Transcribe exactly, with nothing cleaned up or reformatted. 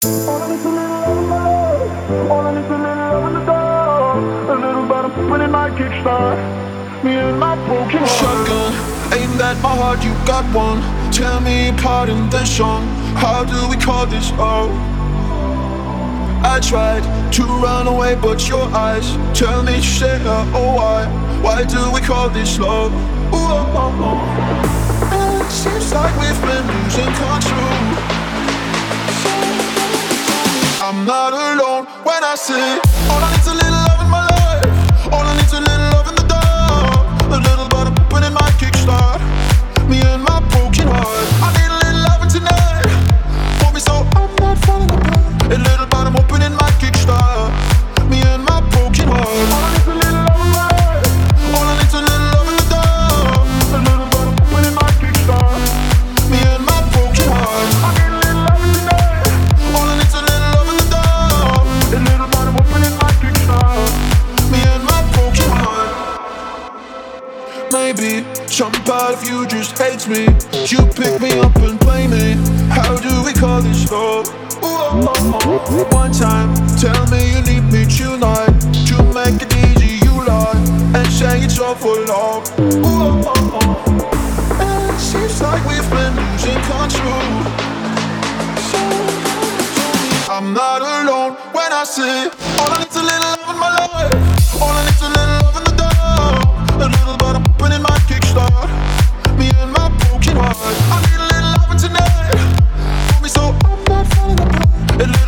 All I need to live, all I need to live in the dark. A little better when it might kickstart me and my broken heart. Shotgun, aimed at my heart, you got one. Tell me apart in this song. How do we call this love? I tried to run away, but your eyes tell me to stay here. Oh, why? Why do we call this love? Ooh, oh, oh, oh. And it seems like we've been losing control. I'm not alone when I say all I need's a little love in my life. All I need's a little love in the dark. A little bottom when it might kickstart me and my broken heart. I need a little loving tonight. Hold me so I'm not falling apart. A little bottom opening my kickstart me and my broken heart. All I need's a little love in my life. All I need's a little love in the dark. A little better when it might kickstart Me and my broken heart. I need a little loving tonight. All I need's a little love in the dark. A little better when it might kickstart Me and my broken heart. Maybe some part of you just hates me. You pick me up and play me. How do we call this love? Ooh, oh, oh, oh. One time, tell me you need me tonight. To make it easy, you lie and say it's all for long. Ooh, oh, oh, oh. And it seems like we've been losing control. So I'm not alone when I say all I need's a little love in my life. All I need's a little love in the dark. A little bottom when it might kickstart me and my broken heart. I need a little loving tonight. Hold me so I'm not falling apart. A little